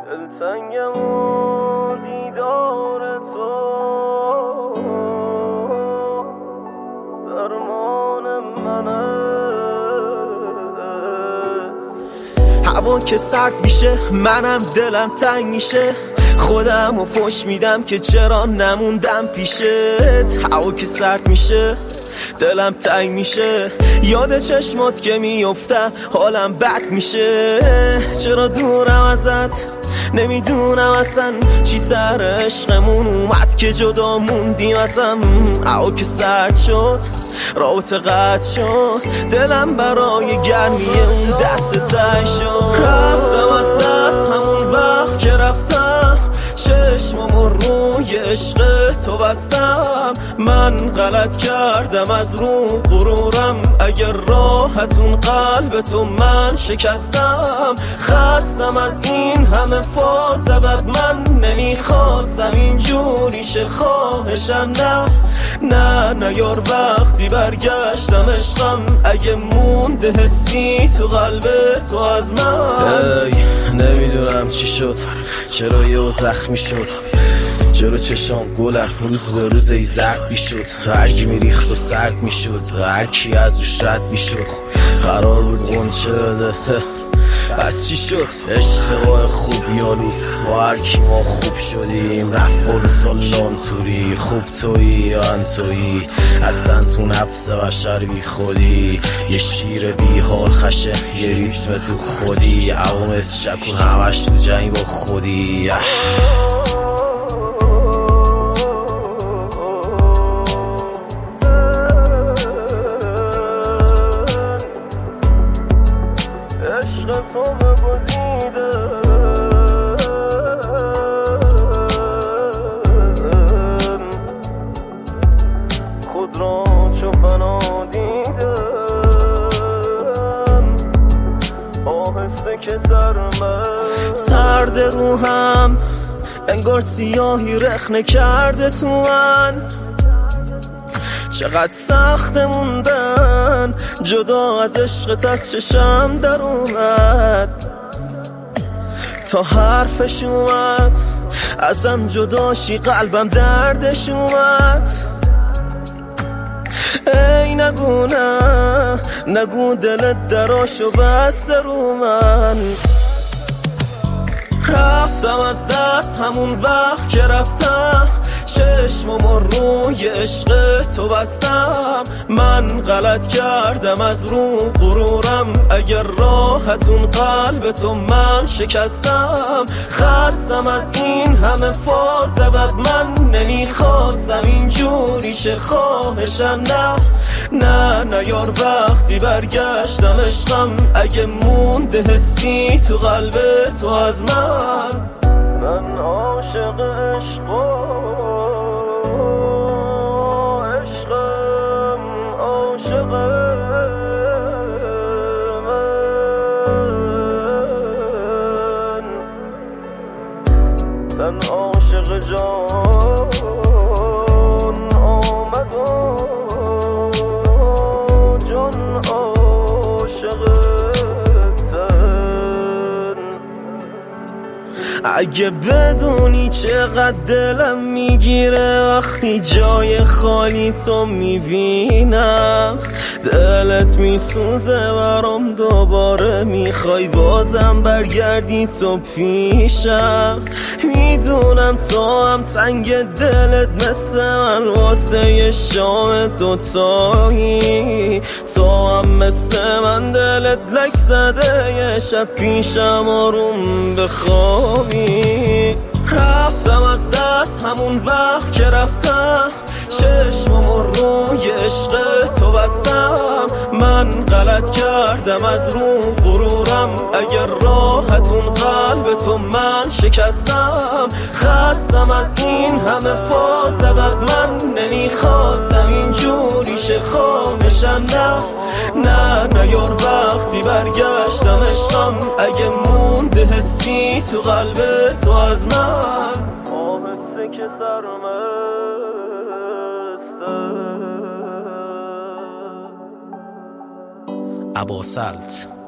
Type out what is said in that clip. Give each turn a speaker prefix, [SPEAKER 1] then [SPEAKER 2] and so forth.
[SPEAKER 1] دلتنگم و دیدار تو درمان من است. هوا که سرد میشه منم دلم تنگ میشه، خودم و فش میدم که چرا نموندم پیشت. هوا که سرد میشه دلم تنگ میشه، یاد چشمات که میفتم حالم بد میشه. چرا دورم ازت نمیدونم اصلا چی سر عشقمون اومد که جدا موندیم ازم. هوا که سرد شد رابطه قطع شد، دلم برای گرمی اون دست تنگ شد. رفتم از دست همون وقت که رفتم، چشمم روی عشق تو بستم. من غلط کردم از رو غرورم، اگر راحتون قلب تو من شکستم. خستم از این همه فاز بد، من نمیخواستم اینجوری شه. خواهشم نه یار وقتی برگشتم عشقم، اگه مونده حسی تو قلب تو از من.
[SPEAKER 2] نمیدونم چی شد، چرا یه زخمی شد، چرا چشام گلم روز به روز ای زرد میشد. هرکی میریخت و سرد میشد، هرکی از روش رد میشد. قرار بود غنچه بده پس چی شد؟ اشتباه خوب یالوس با هرکی ما خوب شدیم. رفت و سالان توری، خوب تویی یا انتویی، اصلا تو نفس بشر بی خودی. یه شیر بی حال خشه یه ریتم تو خودی، عوامس شکون همش تو جنگ با خودی.
[SPEAKER 1] عشق تو بگزیده خود را چو فنا دیدم، آهسته که سرد روحم انگار سیاهی رخنه کرده تو من. چقدر سخت موندن جدا از عشقت از چشم در اومد. تا حرفش اومد ازم جداشی قلبم دردش اومد. ای نگو نه نگو دلت دراشو بسته رو من. رفتم از دست همون وقت که رفتم، چشمم روی عشق تو بستم. من غلط کردم از رو غرورم، اگر راحتون قلب تو من شکستم. خستم از این همه فاز بد، من نمیخواستم اینجوری شه. خواهشم نه یار وقتی برگشتم عشقم، اگه مونده حسی تو قلب تو از من. من عاشق عشقم عاشق من، تن عاشق جان آمد و جان عاشق تن. اگه بدونی چقدر دلم میگیره وقتی جای خالی تو میبینم. دلت میسوزه برام، دوباره میخوای بازم برگردی تو پیشم. میدونم تو هم تنگ دلت مثل من واسه یه شام دوتایی. تو هم مثل من دلت لک زده یه شب پیشم آروم بخوابی. رفتم از دست همون وقت که رفتم، چشمم روی عشق تو بستم. من غلط کردم از رو غرورم، اگر راحتون قلب تو من شکستم. خستم از این همه فاز بد، من نمیخواستم اینجوری شه. خواهشم نه یار وقتی برگشتم عشقم، اگه مونده حسی تو قلب تو از من. آهسته که سرمسته
[SPEAKER 2] اباسلط